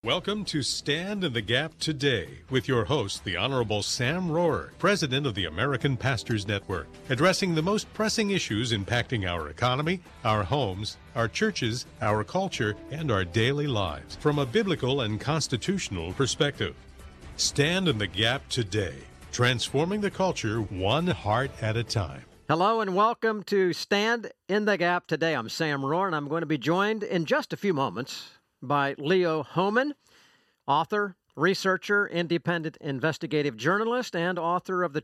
Welcome to Stand in the Gap Today with your host, the Honorable Sam Rohrer, President of the American Pastors Network, addressing the most pressing issues impacting our economy, our homes, our churches, our culture, and our daily lives from a biblical and constitutional perspective. Stand in the Gap Today, transforming the culture one heart at a time. Hello and welcome to Stand in the Gap Today. I'm Sam Rohrer, and I'm going to be joined in just a few moments by Leo Hohmann, author, researcher, independent investigative journalist, and author of the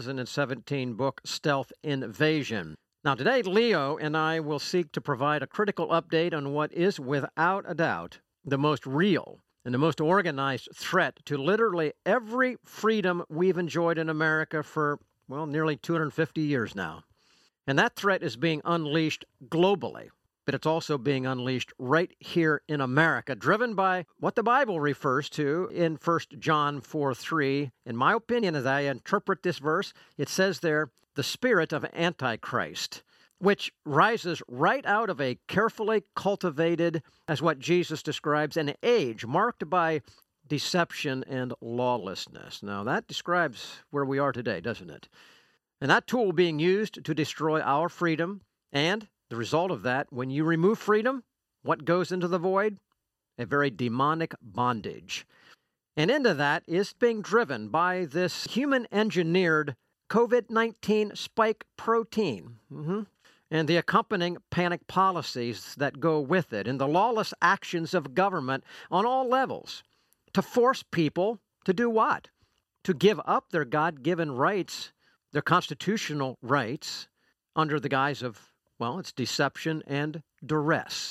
2017 book Stealth Invasion. Now today, Leo and I will seek to provide a critical update on what is, without a doubt, the most real and the most organized threat to literally every freedom we've enjoyed in America for, nearly 250 years now. And that threat is being unleashed globally. But it's also being unleashed right here in America, driven by what the Bible refers to in 1 John 4:3. In my opinion, as I interpret this verse, it says there, the spirit of Antichrist, which rises right out of a carefully cultivated, as what Jesus describes, an age marked by deception and lawlessness. Now, that describes where we are today, doesn't it? And that tool being used to destroy our freedom, and the result of that, when you remove freedom, what goes into the void? A very demonic bondage. And into that is being driven by this human-engineered COVID-19 spike protein, and the accompanying panic policies that go with it, and the lawless actions of government on all levels to force people to do what? To give up their God-given rights, their constitutional rights, under the guise of it's deception and duress.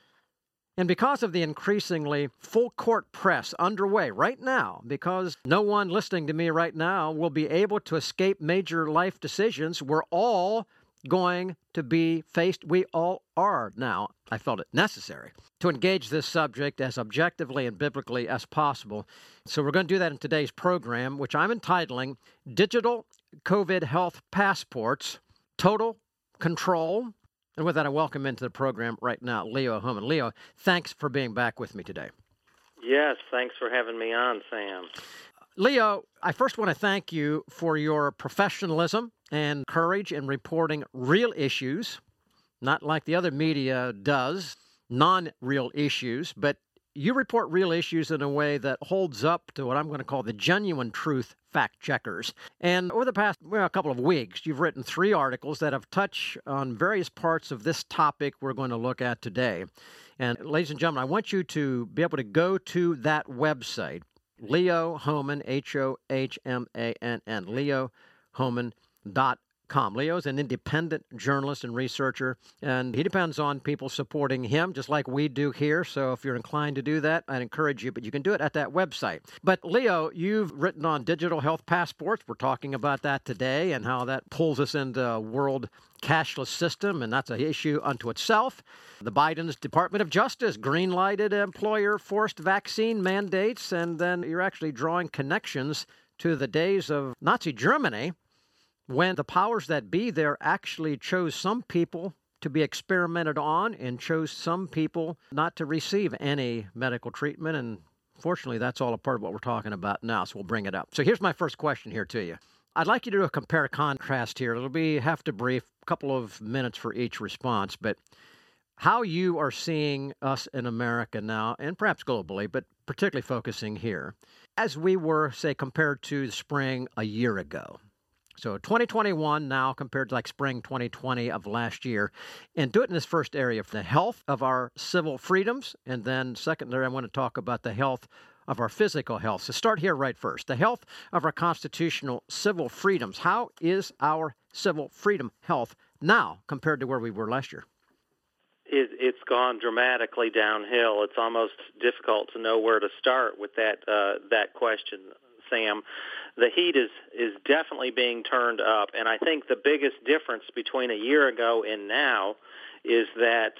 And because of the increasingly full-court press underway right now, because no one listening to me right now will be able to escape major life decisions, we're all going to be faced, we all are now, I felt it necessary, to engage this subject as objectively and biblically as possible. So we're going to do that in today's program, which I'm entitling Digital COVID Health Passports, Total Control. And with that, I welcome into the program right now Leo Hohmann. Leo, thanks for being back with me today. Yes, thanks for having me on, Sam. Leo, I first want to thank you for your professionalism and courage in reporting real issues, not like the other media does, non-real issues, but you report real issues in a way that holds up to what I'm going to call the genuine truth fact checkers. And over the past a couple of weeks, you've written 3 articles that have touched on various parts of this topic we're going to look at today. And ladies and gentlemen, I want you to be able to go to that website, Leo Hohmann, Hohmann, leohohmann.com. Leo is an independent journalist and researcher, and he depends on people supporting him, just like we do here. So if you're inclined to do that, I'd encourage you, but you can do it at that website. But Leo, you've written on digital health passports. We're talking about that today and how that pulls us into a world cashless system, and that's an issue unto itself. The Biden's Department of Justice green-lighted employer-forced vaccine mandates, and then you're actually drawing connections to the days of Nazi Germany, when the powers that be there actually chose some people to be experimented on and chose some people not to receive any medical treatment. And fortunately, that's all a part of what we're talking about now, so we'll bring it up. So here's my first question here to you. I'd like you to do a compare-contrast here. It'll be half to brief, a couple of minutes for each response, but how you are seeing us in America now, and perhaps globally, but particularly focusing here, as we were, say, compared to the spring a year ago. So 2021 now compared to like spring 2020 of last year. And do it in this first area, the health of our civil freedoms. And then secondary, I want to talk about the health of our physical health. So start here right first. The health of our constitutional civil freedoms. How is our civil freedom health now compared to where we were last year? It's gone dramatically downhill. It's almost difficult to know where to start with that question, Sam. The heat is definitely being turned up, and I think the biggest difference between a year ago and now is that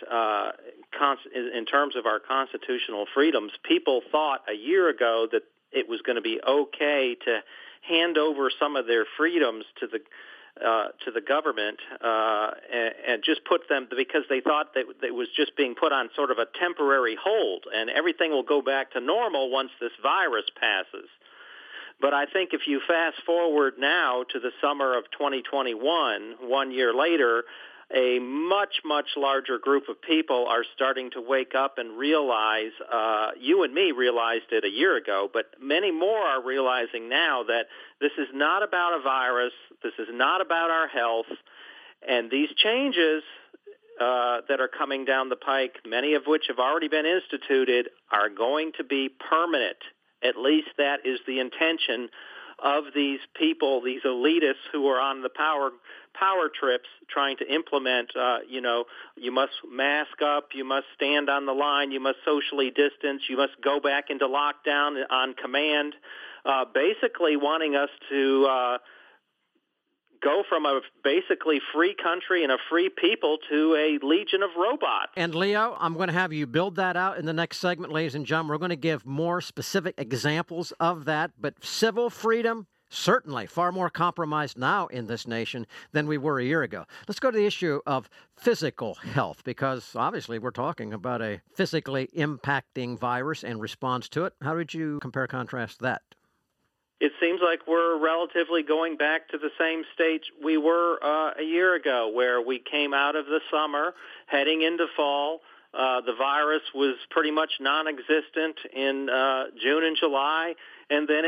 in terms of our constitutional freedoms, people thought a year ago that it was going to be okay to hand over some of their freedoms to the to the government and just put them, because they thought that it was just being put on sort of a temporary hold and everything will go back to normal once this virus passes. But I think if you fast forward now to the summer of 2021, 1 year later, a much, much larger group of people are starting to wake up and realize, you and me realized it a year ago, but many more are realizing now that this is not about a virus, this is not about our health, and these changes that are coming down the pike, many of which have already been instituted, are going to be permanent. At least that is the intention of these people, these elitists who are on the power trips trying to implement, you must mask up, you must stand on the line, you must socially distance, you must go back into lockdown on command, basically wanting us to go from a basically free country and a free people to a legion of robots. And Leo, I'm going to have you build that out in the next segment, ladies and gentlemen. We're going to give more specific examples of that, but civil freedom, certainly far more compromised now in this nation than we were a year ago. Let's go to the issue of physical health, because obviously we're talking about a physically impacting virus and response to it. How would you compare contrast that? It seems like we're relatively going back to the same state we were a year ago, where we came out of the summer, heading into fall. The virus was pretty much non-existent in June and July, and then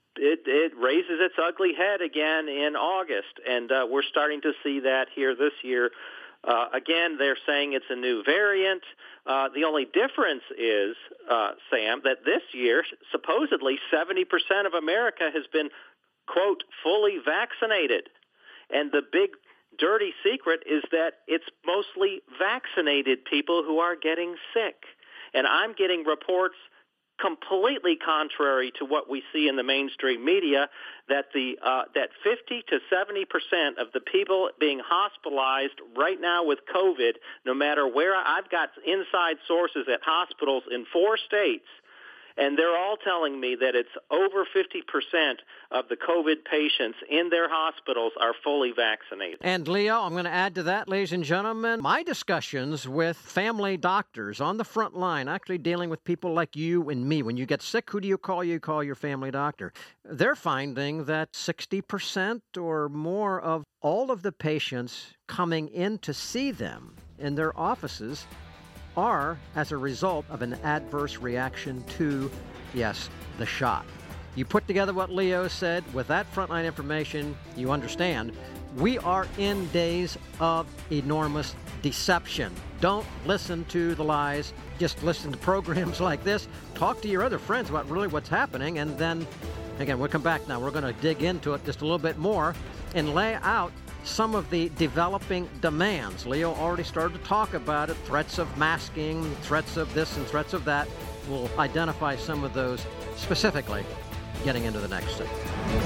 it raises its ugly head again in August, and we're starting to see that here this year. Again, they're saying it's a new variant. The only difference is, Sam, that this year, supposedly 70% of America has been, quote, fully vaccinated. And the big dirty secret is that it's mostly vaccinated people who are getting sick. And I'm getting reports completely contrary to what we see in the mainstream media, that that 50 to 70% of the people being hospitalized right now with COVID, no matter where, I've got inside sources at hospitals in 4 states, and they're all telling me that it's over 50% of the COVID patients in their hospitals are fully vaccinated. And Leo, I'm going to add to that, ladies and gentlemen, my discussions with family doctors on the front line, actually dealing with people like you and me. When you get sick, who do you call? You call your family doctor. They're finding that 60% or more of all of the patients coming in to see them in their offices are as a result of an adverse reaction to, yes, the shot. You put together what Leo said with that frontline information, you understand we are in days of enormous deception. Don't listen to the lies. Just listen to programs like this. Talk to your other friends about really what's happening, and then, again, we'll come back now. We're going to dig into it just a little bit more and lay out some of the developing demands. Leo already started to talk about it, threats of masking, threats of this and threats of that. We'll identify some of those specifically getting into the next segment.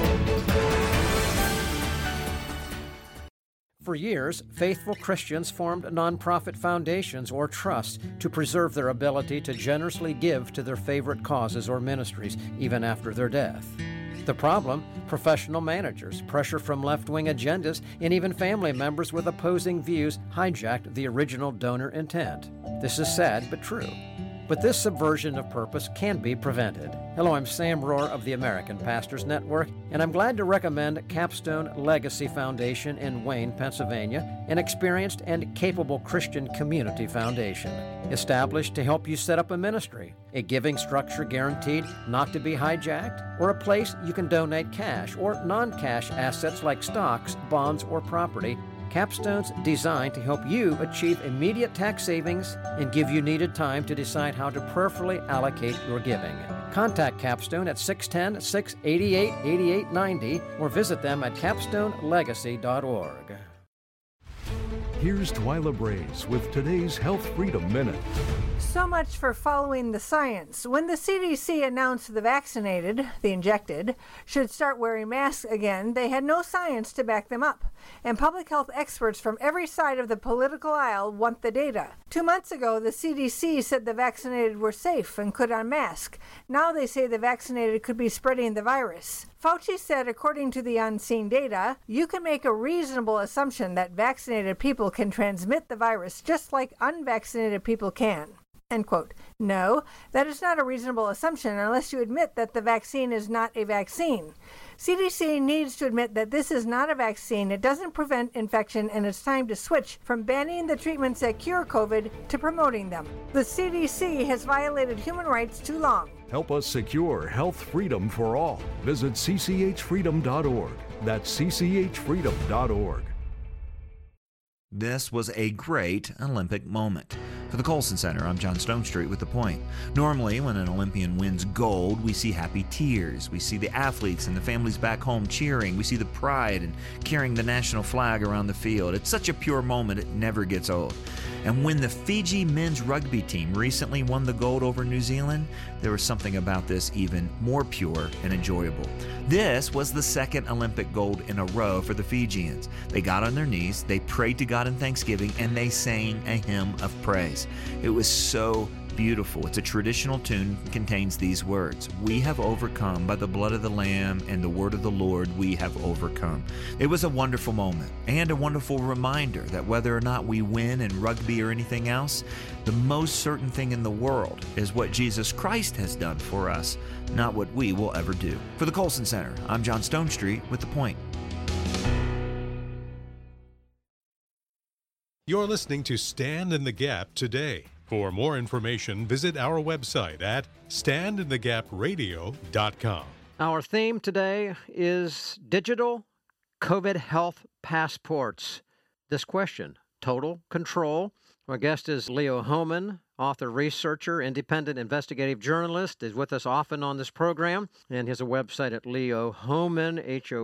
For years, faithful Christians formed nonprofit foundations or trusts to preserve their ability to generously give to their favorite causes or ministries, even after their death. The problem? Professional managers, pressure from left-wing agendas, and even family members with opposing views hijacked the original donor intent. This is sad but true. But this subversion of purpose can be prevented. Hello, I'm Sam Rohr of the American Pastors Network, and I'm glad to recommend Capstone Legacy Foundation in Wayne, Pennsylvania, an experienced and capable Christian community foundation, established to help you set up a ministry, a giving structure guaranteed not to be hijacked, or a place you can donate cash or non-cash assets like stocks, bonds, or property. Capstone's designed to help you achieve immediate tax savings and give you needed time to decide how to prayerfully allocate your giving. Contact Capstone at 610-688-8890 or visit them at capstonelegacy.org. Here's Twyla Brace with today's Health Freedom Minute. So much for following the science. When the CDC announced the vaccinated, the injected, should start wearing masks again, they had no science to back them up. And public health experts from every side of the political aisle want the data. 2 months ago, the CDC said the vaccinated were safe and could unmask. Now they say the vaccinated could be spreading the virus. Fauci said, according to the unseen data, you can make a reasonable assumption that vaccinated people can transmit the virus just like unvaccinated people can. End quote. No, that is not a reasonable assumption unless you admit that the vaccine is not a vaccine. CDC needs to admit that this is not a vaccine, it doesn't prevent infection, and it's time to switch from banning the treatments that cure COVID to promoting them. The CDC has violated human rights too long. Help us secure health freedom for all. Visit cchfreedom.org. That's cchfreedom.org. This was a great Olympic moment. For the Colson Center, I'm John Stonestreet with The Point. Normally, when an Olympian wins gold, we see happy tears. We see the athletes and the families back home cheering. We see the pride and carrying the national flag around the field. It's such a pure moment, it never gets old. And when the Fiji men's rugby team recently won the gold over New Zealand, there was something about this even more pure and enjoyable. This was the second Olympic gold in a row for the Fijians. They got on their knees, they prayed to God in thanksgiving, and they sang a hymn of praise. It was so beautiful. It's a traditional tune that contains these words: "We have overcome by the blood of the Lamb and the word of the Lord, we have overcome." It was a wonderful moment and a wonderful reminder that whether or not we win in rugby or anything else, the most certain thing in the world is what Jesus Christ has done for us, not what we will ever do. For the Colson Center, I'm John Stonestreet with The Point. You're listening to Stand in the Gap today. For more information, visit our website at standinthegapradio.com. Our theme today is digital COVID health passports. This question, total control. Our guest is Leo Hohmann, author, researcher, independent investigative journalist, is with us often on this program, and he has a website at leohohmann,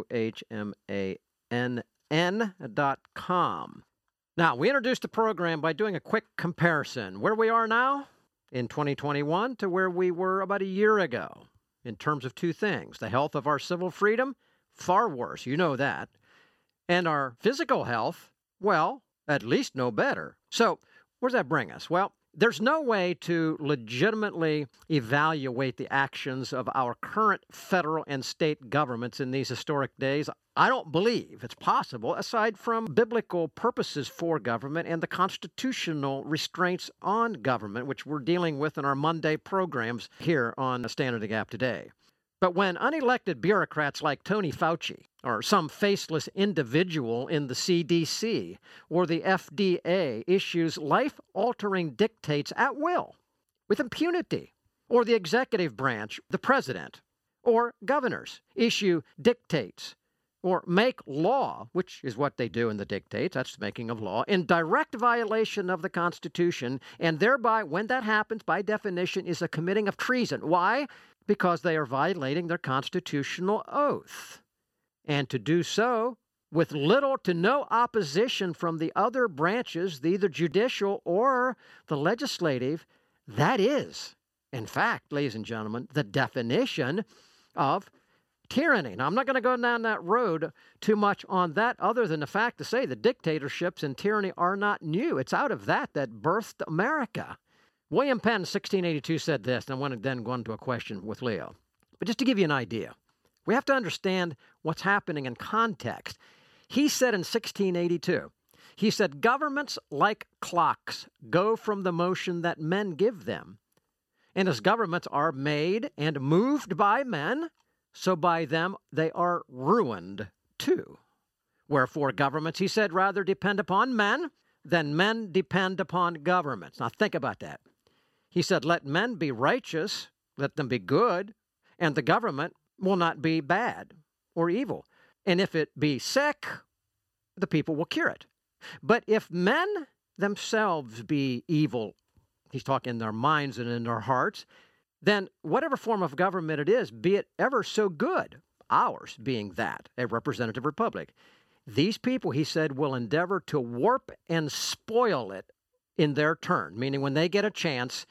HOHMANN.com. Now, we introduced the program by doing a quick comparison. Where we are now in 2021 to where we were about a year ago in terms of two things. The health of our civil freedom, far worse, you know that. And our physical health, well, at least no better. So where does that bring us? Well, there's no way to legitimately evaluate the actions of our current federal and state governments in these historic days. I don't believe it's possible, aside from biblical purposes for government and the constitutional restraints on government, which we're dealing with in our Monday programs here on Stand in the Gap today. But when unelected bureaucrats like Tony Fauci, or some faceless individual in the CDC, or the FDA issues life-altering dictates at will, with impunity, or the executive branch, the president, or governors issue dictates, or make law, which is what they do in the dictates, that's the making of law, in direct violation of the Constitution, and thereby, when that happens, by definition, is a committing of treason. Why? Because they are violating their constitutional oath. And to do so with little to no opposition from the other branches, the either judicial or the legislative, that is, in fact, ladies and gentlemen, the definition of tyranny. Now, I'm not going to go down that road too much on that, other than the fact to say that dictatorships and tyranny are not new. It's out of that birthed America. William Penn, 1682, said this, and I want to then go into a question with Leo. But just to give you an idea, we have to understand what's happening in context. He said in 1682, he said, "Governments, like clocks, go from the motion that men give them. And as governments are made and moved by men, so by them they are ruined too. Wherefore governments," he said, "rather depend upon men than men depend upon governments." Now think about that. He said, let men be righteous, let them be good, and the government will not be bad or evil. And if it be sick, the people will cure it. But if men themselves be evil, he's talking in their minds and in their hearts, then whatever form of government it is, be it ever so good, ours being that, a representative republic, these people, he said, will endeavor to warp and spoil it in their turn, meaning when they get a chance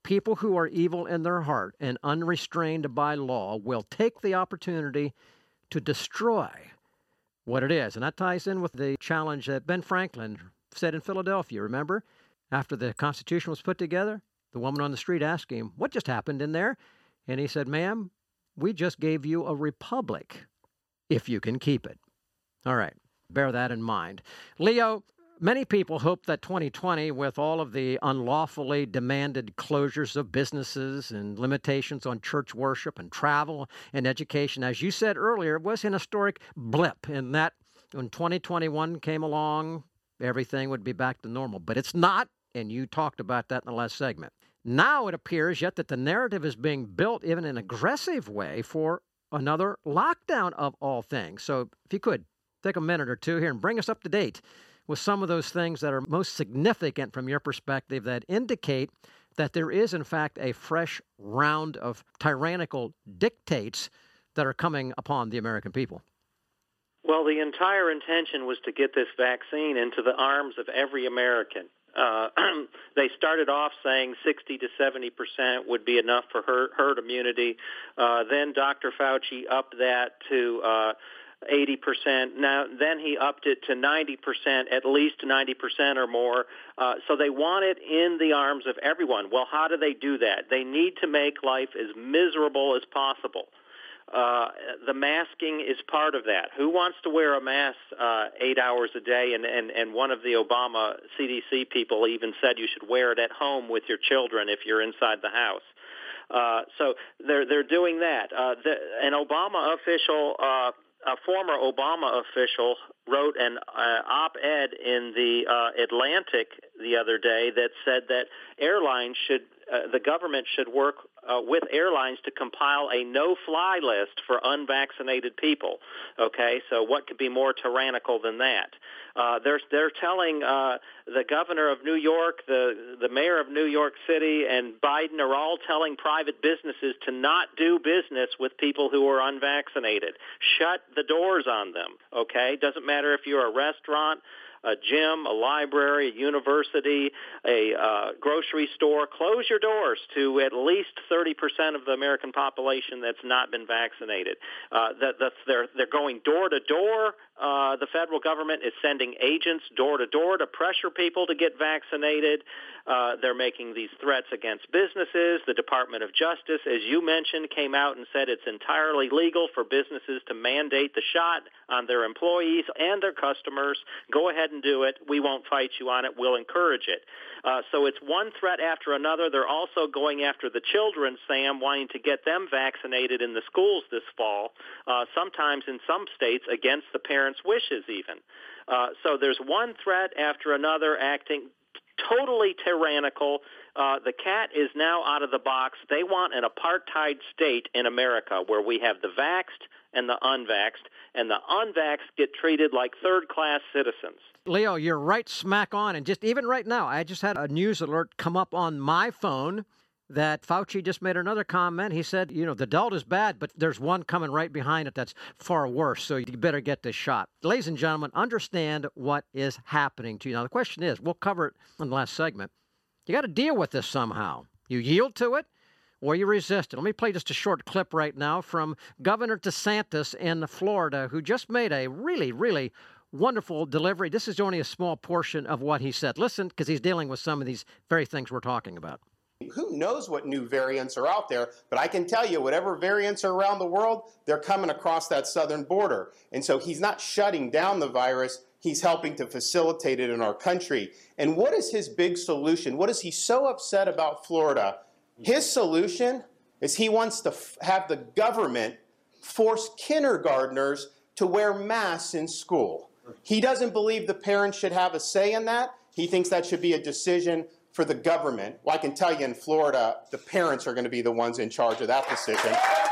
people who are evil in their heart and unrestrained by law will take the opportunity to destroy what it is. And that ties in with the challenge that Ben Franklin said in Philadelphia. Remember, after the Constitution was put together, the woman on the street asked him, what just happened in there? And he said, ma'am, we just gave you a republic, if you can keep it. All right, bear that in mind. Leo, many people hope that 2020, with all of the unlawfully demanded closures of businesses and limitations on church worship and travel and education, as you said earlier, was an historic blip in that when 2021 came along, everything would be back to normal. But it's not, and you talked about that in the last segment. Now it appears yet that the narrative is being built in an aggressive way for another lockdown of all things. So if you could, take a minute or two here and bring us up to date with some of those things that are most significant from your perspective that indicate that there is, in fact, a fresh round of tyrannical dictates that are coming upon the American people. Well, the entire intention was to get this vaccine into the arms of every American. They started off saying 60 to 70% would be enough for herd immunity. Then Dr. Fauci upped that to 80%. Now, then he upped it to 90%, at least 90% or more. So they want it in the arms of everyone. Well, how do they do that? They need to make life as miserable as possible. The masking is part of that. Who wants to wear a mask 8 hours a day? And one of the Obama CDC people even said you should wear it at home with your children if you're inside the house. So they're doing that. An Obama official, a former Obama official, wrote an op-ed in the Atlantic the other day that said that airlines should, the government should work with airlines to compile a no-fly list for unvaccinated people. Okay, so what could be more tyrannical than that? They're telling the governor of New York, the mayor of New York City, and Biden are all telling private businesses to not do business with people who are unvaccinated. Shut the doors on them. Okay, doesn't matter if you're a restaurant, a gym, a library, a university, a grocery store. Close your doors to at least 30% of the American population that's not been vaccinated. They're going door to door. The federal government is sending agents door to door to pressure people to get vaccinated. They're making these threats against businesses. The Department of Justice, as you mentioned, came out and said it's entirely legal for businesses to mandate the shot on their employees and their customers. Go ahead and do it. We won't fight you on it. We'll encourage it. So it's one threat after another. They're also going after the children, Sam, wanting to get them vaccinated in the schools this fall, sometimes in some states against the parents' wishes even. So there's one threat after another acting totally tyrannical. The cat is now out of the box. They want an apartheid state in America where we have the vaxxed and the unvaxxed, and the unvaxxed get treated like third-class citizens. Leo, you're right smack on. And just even right now, I just had a news alert come up on my phone that Fauci just made another comment. He said, you know, the Delta's bad, but there's one coming right behind it that's far worse, so you better get this shot. Ladies and gentlemen, understand what is happening to you. Now, the question is, we'll cover it in the last segment. You got to deal with this somehow. You yield to it or you resist it. Let me play just a short clip right now from Governor DeSantis in Florida, who just made a really, really wonderful delivery. This is only a small portion of what he said. Listen, because he's dealing with some of these very things we're talking about. Who knows what new variants are out there, but I can tell you whatever variants are around the world, they're coming across that southern border. And so he's not shutting down the virus, he's helping to facilitate it in our country. And what is his big solution? What is he so upset about Florida? His solution is he wants to have the government force kindergartners to wear masks in school. He doesn't believe the parents should have a say in that. He thinks that should be a decision for the government. Well, I can tell you in Florida, the parents are going to be the ones in charge of that decision.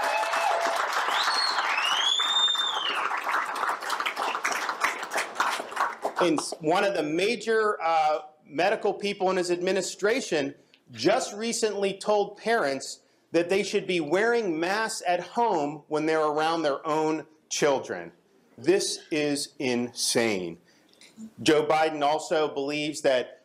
And one of the major medical people in his administration just recently told parents that they should be wearing masks at home when they're around their own children. This is insane. Joe Biden also believes that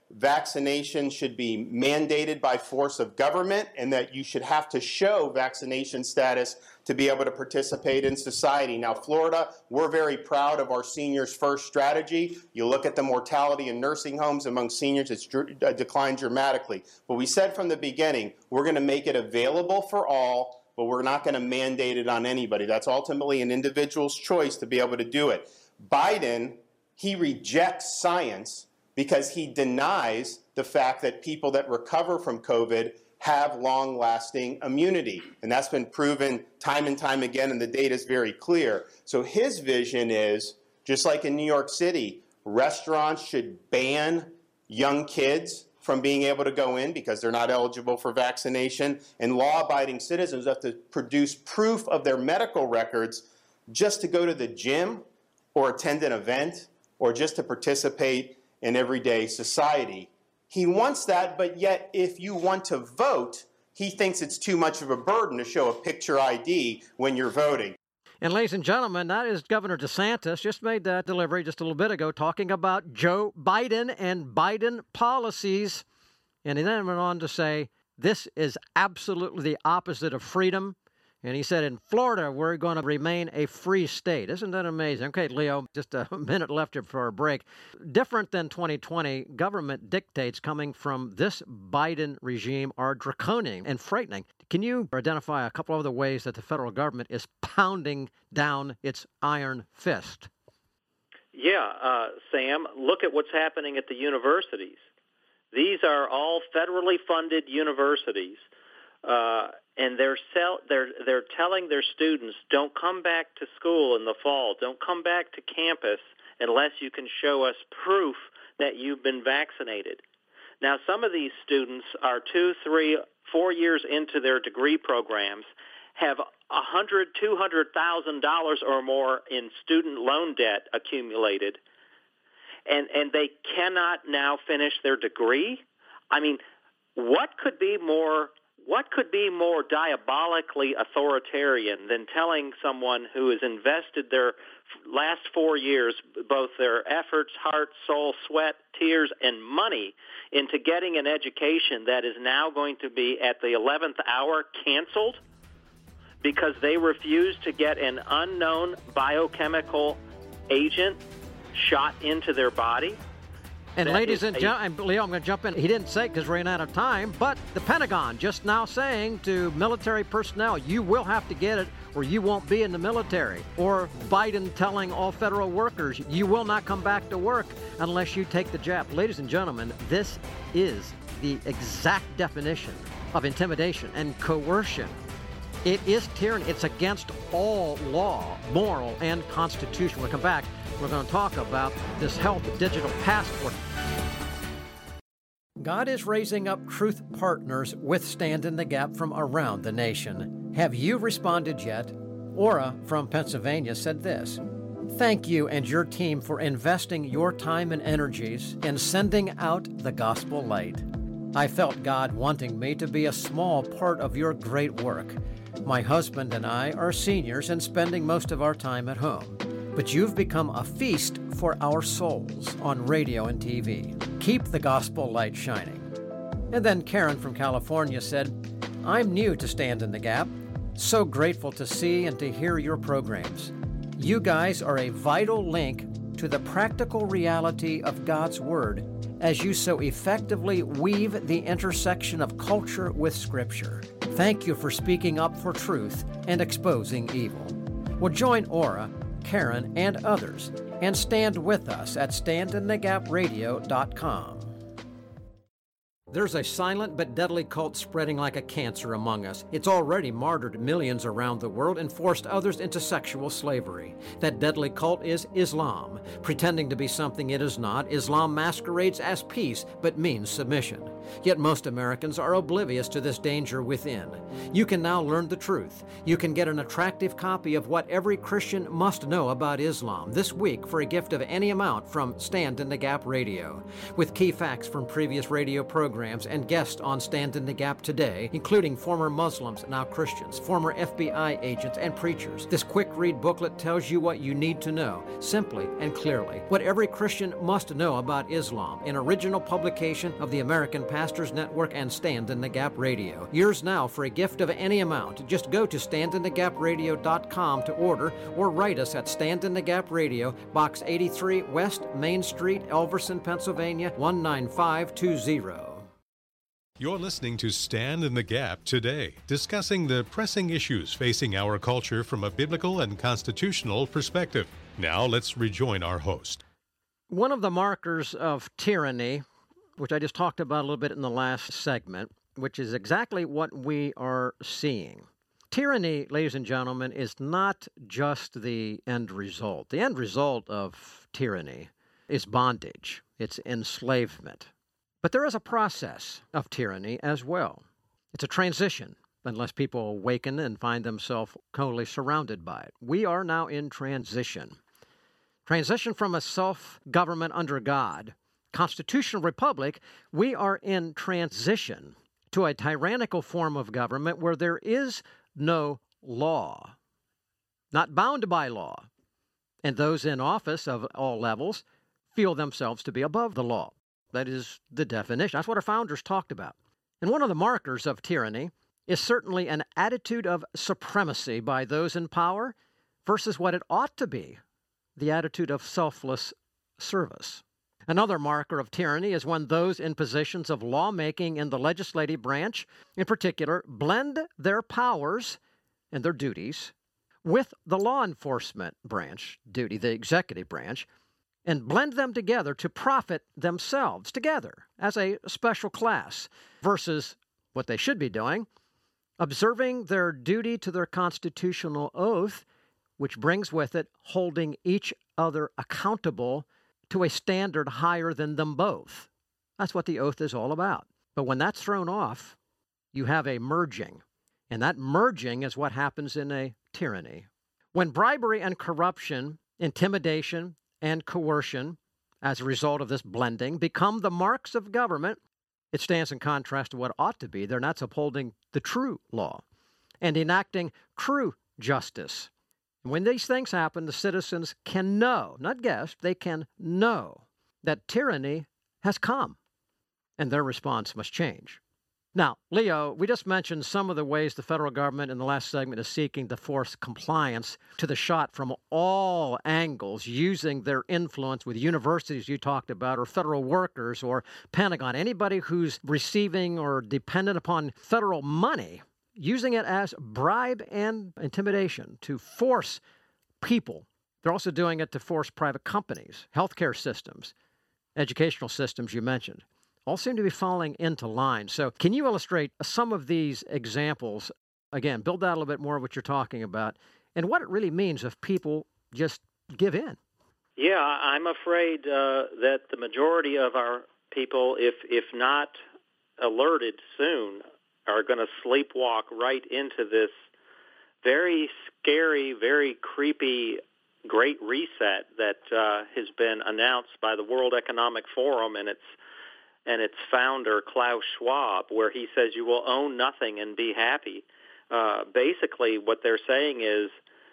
vaccination should be mandated by force of government and that you should have to show vaccination status to be able to participate in society. Now, Florida, we're very proud of our Seniors First strategy. You look at the mortality in nursing homes among seniors, it's declined dramatically. But we said from the beginning, we're going to make it available for all, but we're not going to mandate it on anybody. That's ultimately an individual's choice to be able to do it. Biden, he rejects science because he denies the fact that people that recover from COVID have long-lasting immunity. And that's been proven time and time again, and the data is very clear. So his vision is, just like in New York City, restaurants should ban young kids from being able to go in because they're not eligible for vaccination, and law-abiding citizens have to produce proof of their medical records just to go to the gym or attend an event or just to participate in everyday society. He wants that, but yet if you want to vote, he thinks it's too much of a burden to show a picture ID when you're voting. And ladies and gentlemen, that is Governor DeSantis, just made that delivery just a little bit ago, talking about Joe Biden and Biden policies. And he then went on to say, this is absolutely the opposite of freedom. And he said, in Florida, we're going to remain a free state. Isn't that amazing? Okay, Leo, just a minute left for a break. Different than 2020, government dictates coming from this Biden regime are draconian and frightening. Can you identify a couple of the ways that the federal government is pounding down its iron fist? Yeah, Sam, look at what's happening at the universities. These are all federally funded universities. And they're telling their students, don't come back to school in the fall, don't come back to campus unless you can show us proof that you've been vaccinated. Now, some of these students are 2, 3, 4 years into their degree programs, have $100,000, $200,000 or more in student loan debt accumulated, and they cannot now finish their degree. I mean, what could be more diabolically authoritarian than telling someone who has invested their last 4 years, both their efforts, heart, soul, sweat, tears, and money into getting an education that is now going to be at the 11th hour canceled because they refuse to get an unknown biochemical agent shot into their body? And ladies and gentlemen, Leo, I'm going to jump in. He didn't say it because we're running out of time, but the Pentagon just now saying to military personnel, you will have to get it or you won't be in the military. Or Biden telling all federal workers, you will not come back to work unless you take the jab. Ladies and gentlemen, this is the exact definition of intimidation and coercion. It is tyranny. It's against all law, moral, and constitution. We'll come back. We're going to talk about this health digital passport. God is raising up truth partners with Stand in the Gap from around the nation. Have you responded yet? Ora from Pennsylvania said this: thank you and your team for investing your time and energies in sending out the gospel light. I felt God wanting me to be a small part of your great work. My husband and I are seniors and spending most of our time at home. But you've become a feast for our souls on radio and TV. Keep the gospel light shining. And then Karen from California said, I'm new to Stand in the Gap. So grateful to see and to hear your programs. You guys are a vital link to the practical reality of God's Word as you so effectively weave the intersection of culture with Scripture. Thank you for speaking up for truth and exposing evil. Well, join Ora, Karen, and others, and stand with us at standinthegapradio.com. There's a silent but deadly cult spreading like a cancer among us. It's already martyred millions around the world and forced others into sexual slavery. That deadly cult is Islam. Pretending to be something it is not, Islam masquerades as peace but means submission. Yet most Americans are oblivious to this danger within. You can now learn the truth. You can get an attractive copy of What Every Christian Must Know About Islam this week for a gift of any amount from Stand in the Gap Radio. With key facts from previous radio programs and guests on Stand in the Gap today, including former Muslims, now Christians, former FBI agents, and preachers. This quick read booklet tells you what you need to know, simply and clearly. What Every Christian Must Know About Islam, an original publication of the American Pastors Network and Stand in the Gap Radio. Yours now for a gift of any amount. Just go to standinthegapradio.com to order or write us at Stand in the Gap Radio, Box 83 West Main Street, Elverson, Pennsylvania 19520. You're listening to Stand in the Gap today, discussing the pressing issues facing our culture from a biblical and constitutional perspective. Now let's rejoin our host. One of the markers of tyranny, which I just talked about a little bit in the last segment, which is exactly what we are seeing. Tyranny, ladies and gentlemen, is not just the end result. The end result of tyranny is bondage. It's enslavement. But there is a process of tyranny as well. It's a transition, unless people awaken and find themselves totally surrounded by it. We are now in transition. Transition from a self-government under God, constitutional republic, we are in transition to a tyrannical form of government where there is no law, not bound by law. And those in office of all levels feel themselves to be above the law. That is the definition. That's what our founders talked about. And one of the markers of tyranny is certainly an attitude of supremacy by those in power versus what it ought to be, the attitude of selfless service. Another marker of tyranny is when those in positions of lawmaking in the legislative branch, in particular, blend their powers and their duties with the law enforcement branch duty, the executive branch, and blend them together to profit themselves together as a special class versus what they should be doing, observing their duty to their constitutional oath, which brings with it holding each other accountable to a standard higher than them both. That's what the oath is all about. But when that's thrown off, you have a merging, and that merging is what happens in a tyranny. When bribery and corruption, intimidation, and coercion, as a result of this blending, become the marks of government, it stands in contrast to what ought to be. They're not upholding the true law and enacting true justice. And when these things happen, the citizens can know, not guess, they can know that tyranny has come, and their response must change. Now, Leo, we just mentioned some of the ways the federal government in the last segment is seeking to force compliance to the shot from all angles, using their influence with universities you talked about, or federal workers, or Pentagon, anybody who's receiving or dependent upon federal money, using it as bribe and intimidation to force people. They're also doing it to force private companies, healthcare systems, educational systems you mentioned. All seem to be falling into line. So can you illustrate some of these examples? Again, build out a little bit more of what you're talking about and what it really means if people just give in. Yeah, I'm afraid that the majority of our people, if not alerted soon, are going to sleepwalk right into this very scary, very creepy Great Reset that has been announced by the World Economic Forum and its founder, Klaus Schwab, where he says you will own nothing and be happy. Basically, what they're saying is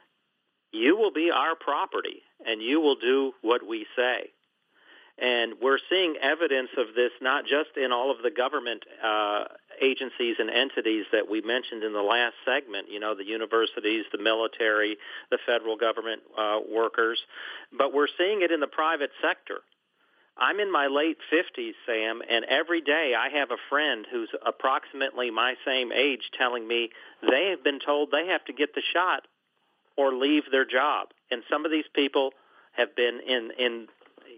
you will be our property and you will do what we say. And we're seeing evidence of this not just in all of the government agencies and entities that we mentioned in the last segment, you know, the universities, the military, the federal government workers, but we're seeing it in the private sector. I'm in my late 50s, Sam, and every day I have a friend who's approximately my same age telling me they have been told they have to get the shot or leave their job. And some of these people have been in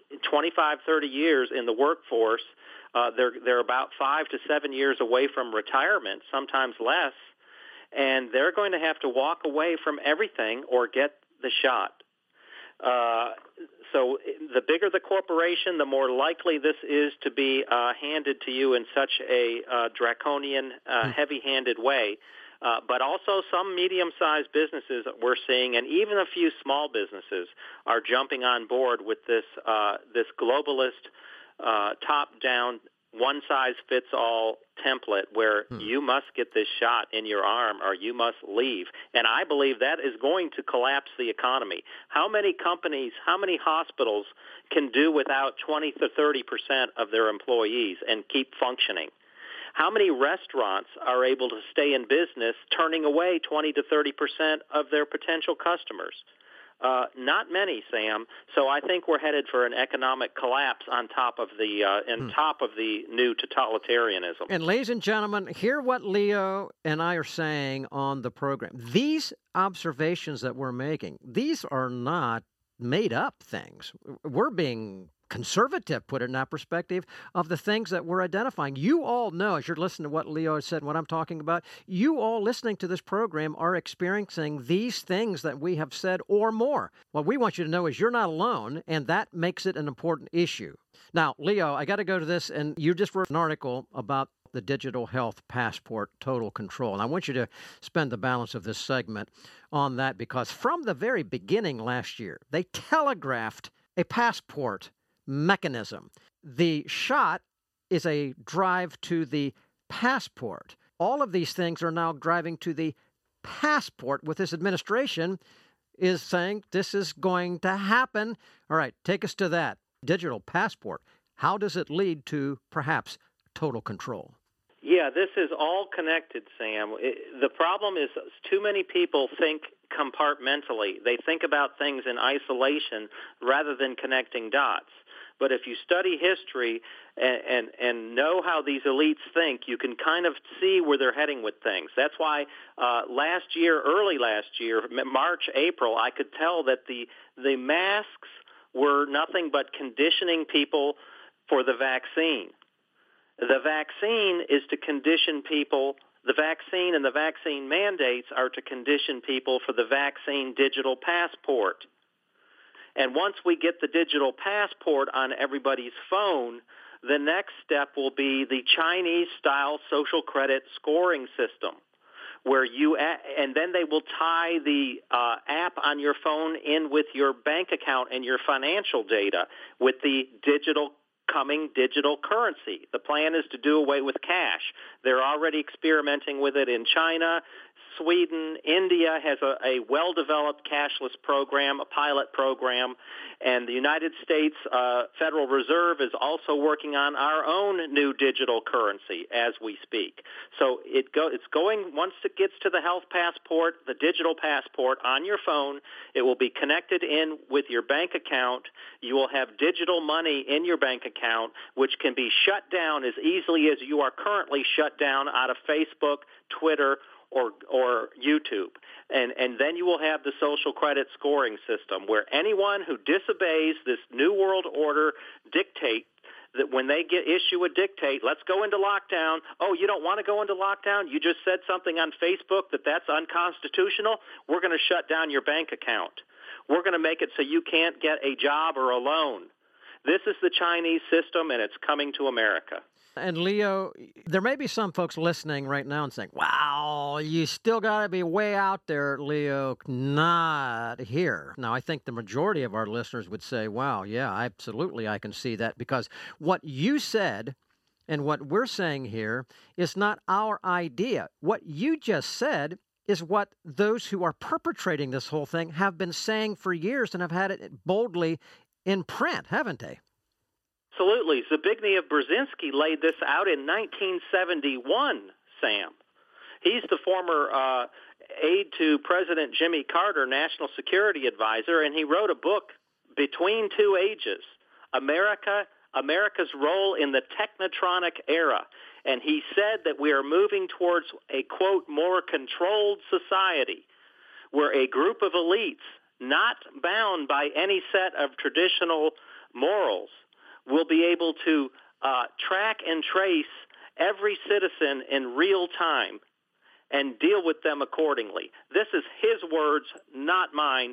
25, 30 years in the workforce. They're about 5 to 7 years away from retirement, sometimes less, and they're going to have to walk away from everything or get the shot. So the bigger the corporation, the more likely this is to be handed to you in such a draconian, heavy-handed way. But also some medium-sized businesses that we're seeing, and even a few small businesses, are jumping on board with this globalist, top-down, one-size-fits-all template where you must get this shot in your arm or you must leave. And I believe that is going to collapse the economy. How many companies, how many hospitals can do without 20 to 30% of their employees and keep functioning? How many restaurants are able to stay in business turning away 20 to 30% of their potential customers? Not many, Sam. So I think we're headed for an economic collapse on top of the new totalitarianism. And ladies and gentlemen, hear what Leo and I are saying on the program. These observations that we're making, these are not made up things. We're being conservative, put it in that perspective, of the things that we're identifying. You all know, as you're listening to what Leo has said and what I'm talking about, you all listening to this program are experiencing these things that we have said or more. What we want you to know is you're not alone, and that makes it an important issue. Now, Leo, I got to go to this, and you just wrote an article about the digital health passport total control. And I want you to spend the balance of this segment on that, because from the very beginning last year, they telegraphed a passport mechanism. The shot is a drive to the passport. All of these things are now driving to the passport, with this administration is saying this is going to happen. All right, take us to that. Digital passport. How does it lead to perhaps total control? Yeah, this is all connected, Sam. The problem is too many people think compartmentally. They think about things in isolation rather than connecting dots. But if you study history and know how these elites think, you can kind of see where they're heading with things. That's why early last year, March, April, I could tell that the masks were nothing but conditioning people for the vaccine. The vaccine is to condition people. The vaccine and the vaccine mandates are to condition people for the vaccine digital passport. And once we get the digital passport on everybody's phone, the next step will be the Chinese-style social credit scoring system, where and then they will tie the app on your phone in with your bank account and your financial data with the coming digital currency. The plan is to do away with cash. They're already experimenting with it in China. Sweden, India has a well-developed cashless program, a pilot program, and the United States Federal Reserve is also working on our own new digital currency as we speak. So it's going, once it gets to the health passport, the digital passport on your phone, it will be connected in with your bank account. You will have digital money in your bank account, which can be shut down as easily as you are currently shut down out of Facebook, Twitter, or YouTube. And then you will have the social credit scoring system, where anyone who disobeys this New World Order dictate, that when they issue a dictate, let's go into lockdown. Oh, you don't want to go into lockdown? You just said something on Facebook that's unconstitutional? We're going to shut down your bank account. We're going to make it so you can't get a job or a loan. This is the Chinese system, and it's coming to America. And Leo, there may be some folks listening right now and saying, wow, you still got to be way out there, Leo, not here. Now, I think the majority of our listeners would say, wow, yeah, absolutely, I can see that, because what you said and what we're saying here is not our idea. What you just said is what those who are perpetrating this whole thing have been saying for years and have had it boldly in print, haven't they? Absolutely. Zbigniew Brzezinski laid this out in 1971, Sam. He's the former aide to President Jimmy Carter, National Security Advisor, and he wrote a book, Between Two Ages, America's Role in the Technotronic Era. And he said that we are moving towards a, quote, more controlled society, where a group of elites, not bound by any set of traditional morals, will be able to track and trace every citizen in real time and deal with them accordingly. This is his words, not mine.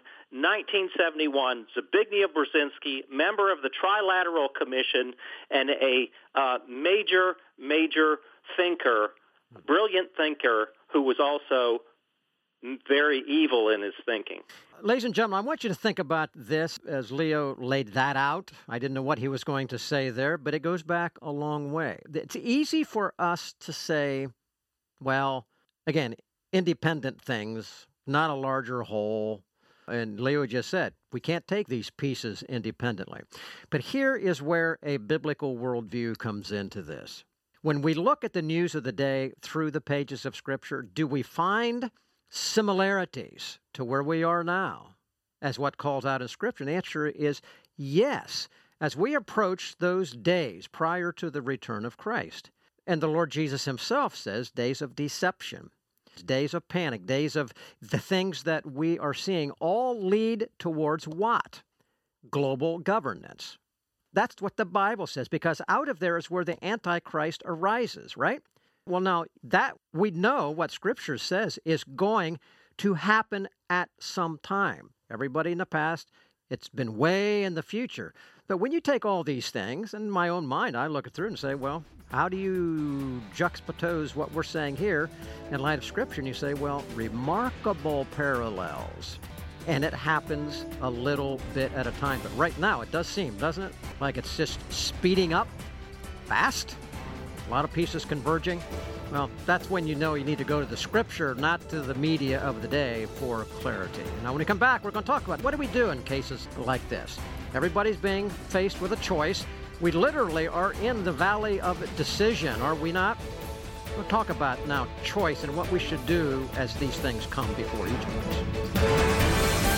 1971, Zbigniew Brzezinski, member of the Trilateral Commission and a major thinker, brilliant thinker, who was also very evil in his thinking. Ladies and gentlemen, I want you to think about this as Leo laid that out. I didn't know what he was going to say there, but it goes back a long way. It's easy for us to say, well, again, independent things, not a larger whole. And Leo just said, we can't take these pieces independently. But here is where a biblical worldview comes into this. When we look at the news of the day through the pages of Scripture, do we find similarities to where we are now as what calls out in Scripture? And the answer is yes, as we approach those days prior to the return of Christ. And the Lord Jesus himself says days of deception, days of panic, days of the things that we are seeing all lead towards what? Global governance. That's what the Bible says, because out of there is where the Antichrist arises, right? Well, now, that we know what Scripture says is going to happen at some time. Everybody in the past, it's been way in the future. But when you take all these things, in my own mind, I look it through and say, well, how do you juxtapose what we're saying here in light of Scripture? And you say, well, remarkable parallels. And it happens a little bit at a time. But right now, it does seem, doesn't it, like it's just speeding up fast? A lot of pieces converging. Well, that's when you know you need to go to the Scripture, not to the media of the day for clarity. Now, when we come back, we're going to talk about what do we do in cases like this. Everybody's being faced with a choice. We literally are in the valley of decision, are we not? We'll talk about now choice and what we should do as these things come before each of us.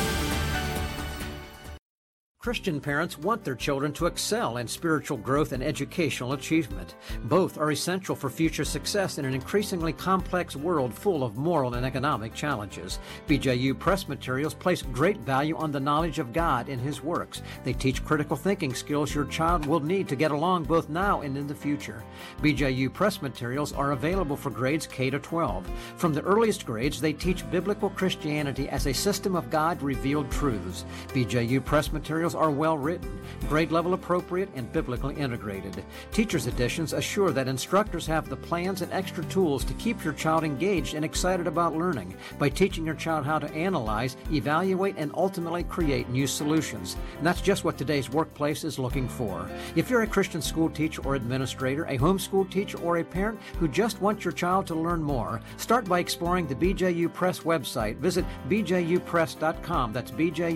Christian parents want their children to excel in spiritual growth and educational achievement. Both are essential for future success in an increasingly complex world full of moral and economic challenges. BJU Press Materials place great value on the knowledge of God in His works. They teach critical thinking skills your child will need to get along both now and in the future. BJU Press Materials are available for grades K to 12. From the earliest grades, they teach biblical Christianity as a system of God-revealed truths. BJU Press Materials are well written, grade level appropriate, and biblically integrated. Teacher's editions assure that instructors have the plans and extra tools to keep your child engaged and excited about learning by teaching your child how to analyze, evaluate, and ultimately create new solutions. And that's just what today's workplace is looking for. If you're a Christian school teacher or administrator, a homeschool teacher, or a parent who just wants your child to learn more, start by exploring the BJU Press website. Visit bjupress.com. That's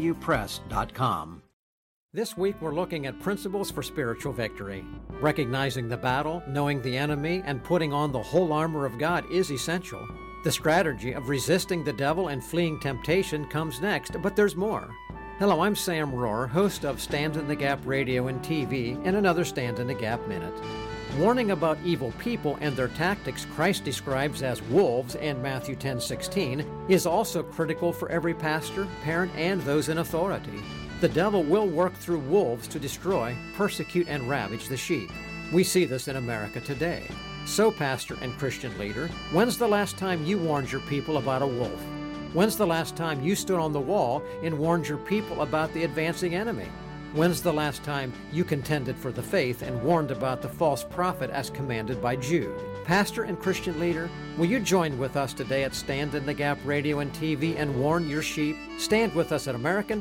bjupress.com. This week, we're looking at principles for spiritual victory. Recognizing the battle, knowing the enemy, and putting on the whole armor of God is essential. The strategy of resisting the devil and fleeing temptation comes next, but there's more. Hello, I'm Sam Rohrer, host of Stand in the Gap Radio and TV, and another Stand in the Gap Minute. Warning about evil people and their tactics Christ describes as wolves in Matthew 10:16 is also critical for every pastor, parent, and those in authority. The devil will work through wolves to destroy, persecute, and ravage the sheep. We see this in America today. So, pastor and Christian leader, when's the last time you warned your people about a wolf? When's the last time you stood on the wall and warned your people about the advancing enemy? When's the last time you contended for the faith and warned about the false prophet as commanded by Jude? Pastor and Christian leader, will you join with us today at Stand in the Gap Radio and TV and warn your sheep? Stand with us at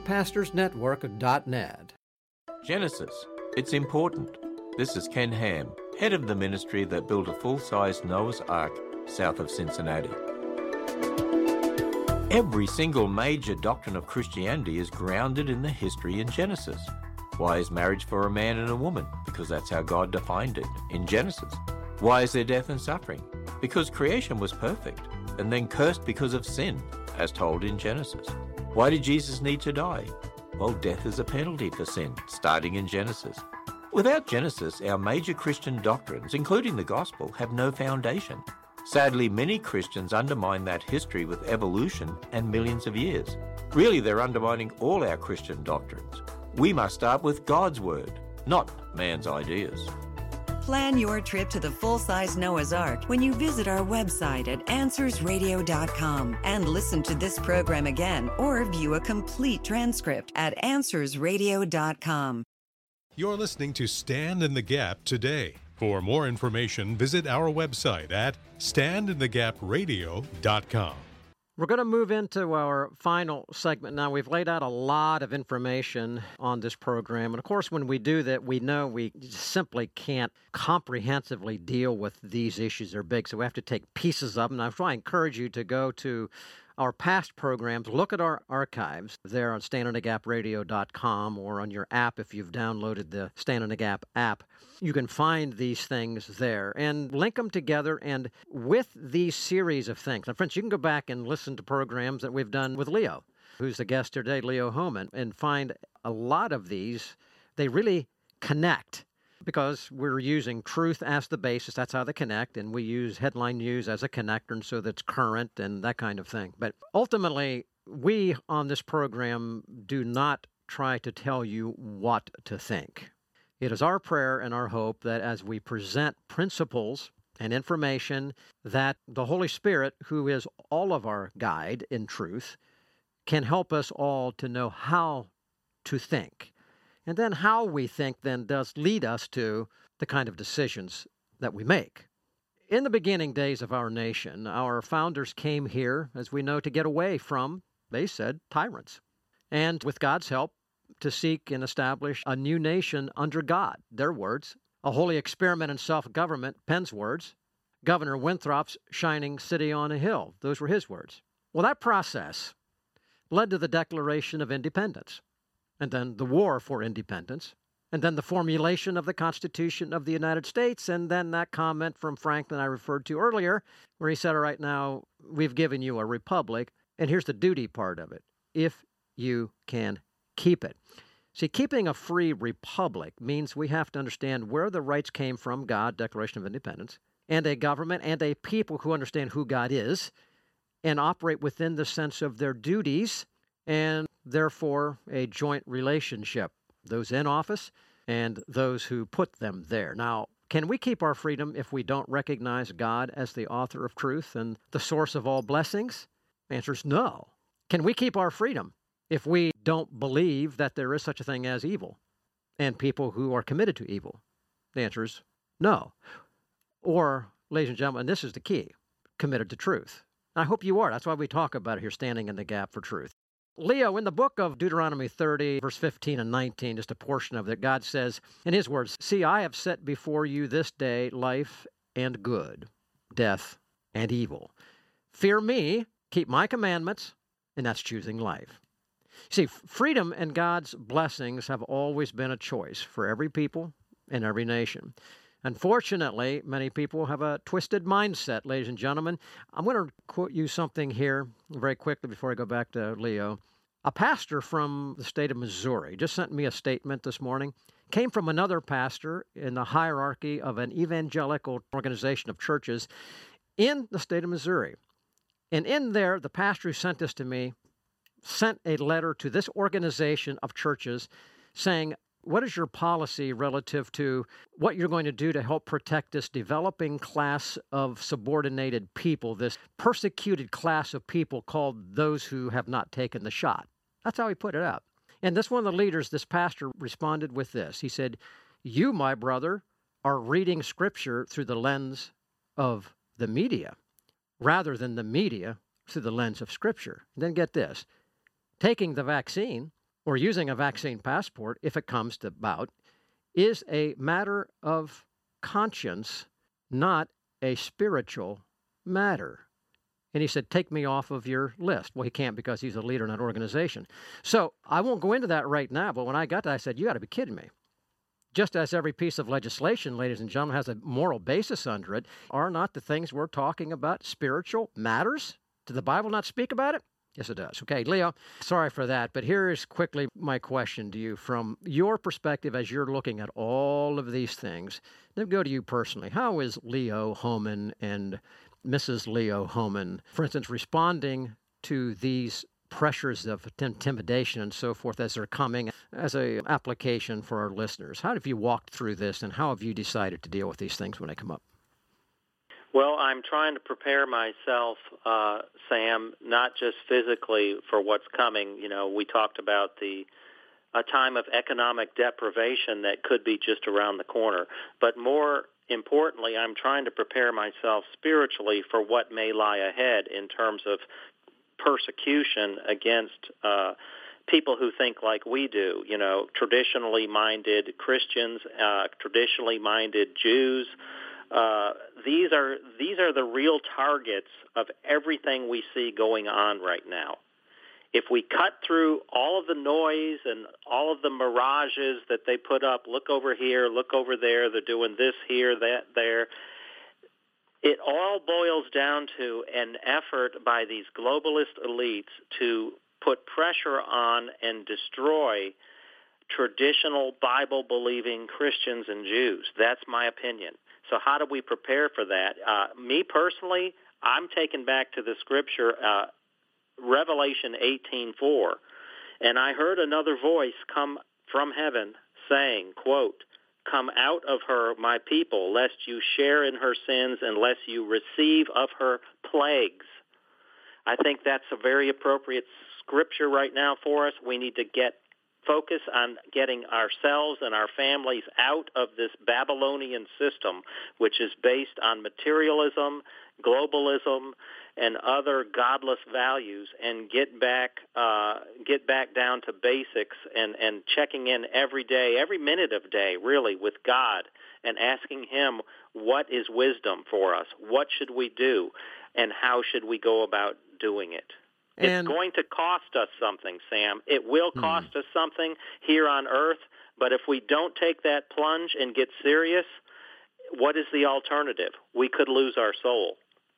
AmericanPastorsNetwork.net. Genesis. It's important. This is Ken Ham, head of the ministry that built a full-size Noah's Ark south of Cincinnati. Every single major doctrine of Christianity is grounded in the history in Genesis. Why is marriage for a man and a woman? Because that's how God defined it in Genesis. Why is there death and suffering? Because creation was perfect and then cursed because of sin, as told in Genesis. Why did Jesus need to die? Well, death is a penalty for sin, starting in Genesis. Without Genesis, our major Christian doctrines, including the gospel, have no foundation. Sadly, many Christians undermine that history with evolution and millions of years. Really, they're undermining all our Christian doctrines. We must start with God's word, not man's ideas. Plan your trip to the full-size Noah's Ark when you visit our website at AnswersRadio.com and listen to this program again or view a complete transcript at AnswersRadio.com. You're listening to Stand in the Gap today. For more information, visit our website at standinthegapradio.com. We're going to move into our final segment now. We've laid out a lot of information on this program. And of course, when we do that, we know we simply can't comprehensively deal with these issues. They're big, so we have to take pieces of them. And I encourage you to go to our past programs, look at our archives there on standinthegapradio.com or on your app if you've downloaded the Stand in the Gap app. You can find these things there and link them together. And with these series of things, now, friends, you can go back and listen to programs that we've done with Leo, who's the guest today, Leo Hohmann, and find a lot of these, they really connect because we're using truth as the basis. That's how they connect, and we use headline news as a connector, and so that's current and that kind of thing. But ultimately, we on this program do not try to tell you what to think. It is our prayer and our hope that as we present principles and information, that the Holy Spirit, who is all of our guide in truth, can help us all to know how to think. And then how we think then does lead us to the kind of decisions that we make. In the beginning days of our nation, our founders came here, as we know, to get away from, they said, tyrants. And with God's help, to seek and establish a new nation under God, their words, a holy experiment in self-government, Penn's words, Governor Winthrop's shining city on a hill, those were his words. Well, that process led to the Declaration of Independence, and then the War for Independence, and then the formulation of the Constitution of the United States, and then that comment from Franklin I referred to earlier, where he said, all right, now we've given you a republic, and here's the duty part of it, if you can keep it. See, keeping a free republic means we have to understand where the rights came from, God, Declaration of Independence, and a government and a people who understand who God is and operate within the sense of their duties and therefore a joint relationship, those in office and those who put them there. Now, can we keep our freedom if we don't recognize God as the author of truth and the source of all blessings? The answer is no. Can we keep our freedom if we don't believe that there is such a thing as evil and people who are committed to evil? The answer is no. Or, ladies and gentlemen, this is the key, committed to truth. I hope you are. That's why we talk about it here, standing in the gap for truth. Leo, in the book of Deuteronomy 30, verse 15 and 19, just a portion of it, God says, in his words, see, I have set before you this day life and good, death and evil. Fear me, keep my commandments, and that's choosing life. See, freedom and God's blessings have always been a choice for every people and every nation. Unfortunately, many people have a twisted mindset, ladies and gentlemen. I'm going to quote you something here very quickly before I go back to Leo. A pastor from the state of Missouri just sent me a statement this morning. Came from another pastor in the hierarchy of an evangelical organization of churches in the state of Missouri. And in there, the pastor who sent this to me sent a letter to this organization of churches saying, what is your policy relative to what you're going to do to help protect this developing class of subordinated people, this persecuted class of people called those who have not taken the shot? That's how he put it up. And this one of the leaders, this pastor, responded with this. He said, you, my brother, are reading Scripture through the lens of the media rather than the media through the lens of Scripture. And then get this. Taking the vaccine or using a vaccine passport, if it comes to about, is a matter of conscience, not a spiritual matter. And he said, take me off of your list. Well, he can't because he's a leader in that organization. So I won't go into that right now, but when I got to that, I said, you got to be kidding me. Just as every piece of legislation, ladies and gentlemen, has a moral basis under it, are not the things we're talking about spiritual matters? Did the Bible not speak about it? Yes, it does. Okay, Leo, sorry for that, but here is quickly my question to you from your perspective as you're looking at all of these things. Let me go to you personally. How is Leo Hohmann and Mrs. Leo Hohmann, for instance, responding to these pressures of intimidation and so forth as they're coming as an application for our listeners? How have you walked through this, and how have you decided to deal with these things when they come up? Well, I'm trying to prepare myself, Sam, not just physically for what's coming. You know, we talked about a time of economic deprivation that could be just around the corner. But more importantly, I'm trying to prepare myself spiritually for what may lie ahead in terms of persecution against people who think like we do, you know, traditionally minded Christians, traditionally minded Jews. These are the real targets of everything we see going on right now. If we cut through all of the noise and all of the mirages that they put up, look over here, look over there, they're doing this here, that there, it all boils down to an effort by these globalist elites to put pressure on and destroy traditional Bible-believing Christians and Jews. That's my opinion. So how do we prepare for that? Me personally, I'm taken back to the scripture, Revelation 18:4, and I heard another voice come from heaven saying, quote, "Come out of her, my people, lest you share in her sins and lest you receive of her plagues." I think that's a very appropriate scripture right now for us. We need to focus on getting ourselves and our families out of this Babylonian system, which is based on materialism, globalism, and other godless values, and get back down to basics and checking in every day, every minute of day, really, with God, and asking Him, what is wisdom for us? What should we do? And how should we go about doing it? It's going to cost us something, Sam. It will cost us something here on earth, but if we don't take that plunge and get serious, what is the alternative? We could lose our soul.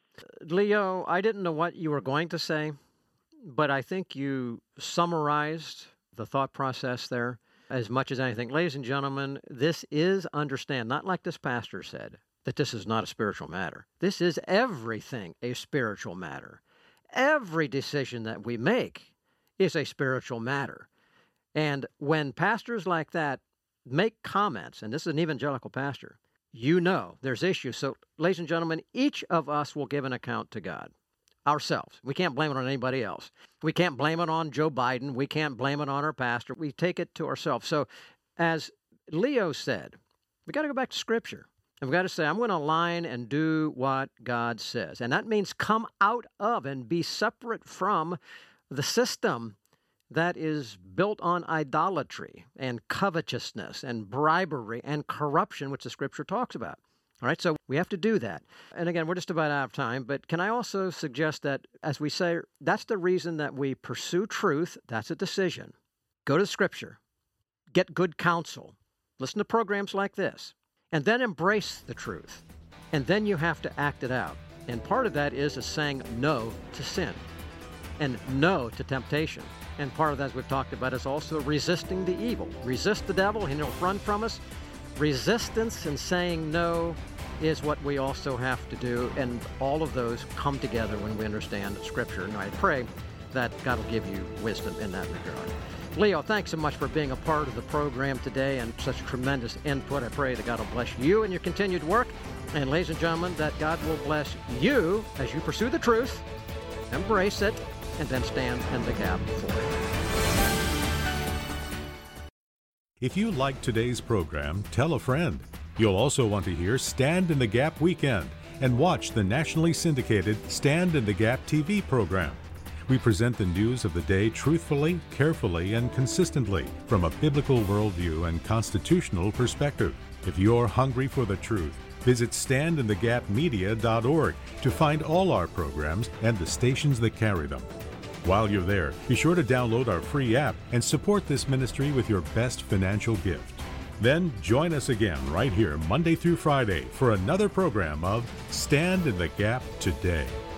Leo, I didn't know what you were going to say, but I think you summarized the thought process there as much as anything. Ladies and gentlemen, this is, understand, not like this pastor said, that this is not a spiritual matter. This is everything a spiritual matter. Every decision that we make is a spiritual matter. And when pastors like that make comments, and this is an evangelical pastor, you know there's issues. So, ladies and gentlemen, each of us will give an account to God, ourselves. We can't blame it on anybody else. We can't blame it on Joe Biden. We can't blame it on our pastor. We take it to ourselves. So, as Leo said, we got to go back to Scripture. And we've got to say, I'm going to align and do what God says. And that means come out of and be separate from the system that is built on idolatry and covetousness and bribery and corruption, which the Scripture talks about. All right, so we have to do that. And again, we're just about out of time, but can I also suggest that, as we say, that's the reason that we pursue truth. That's a decision. Go to Scripture. Get good counsel. Listen to programs like this. And then embrace the truth. And then you have to act it out. And part of that is saying no to sin and no to temptation. And part of that, as we've talked about, is also resisting the evil. Resist the devil, and he'll run from us. Resistance and saying no is what we also have to do. And all of those come together when we understand Scripture. And I pray that God will give you wisdom in that regard. Leo, thanks so much for being a part of the program today and such tremendous input. I pray that God will bless you in your continued work. And ladies and gentlemen, that God will bless you as you pursue the truth, embrace it, and then stand in the gap for it. If you like today's program, tell a friend. You'll also want to hear Stand in the Gap Weekend and watch the nationally syndicated Stand in the Gap TV program. We present the news of the day truthfully, carefully, and consistently from a biblical worldview and constitutional perspective. If you're hungry for the truth, visit standinthegapmedia.org to find all our programs and the stations that carry them. While you're there, be sure to download our free app and support this ministry with your best financial gift. Then join us again right here Monday through Friday for another program of Stand in the Gap Today.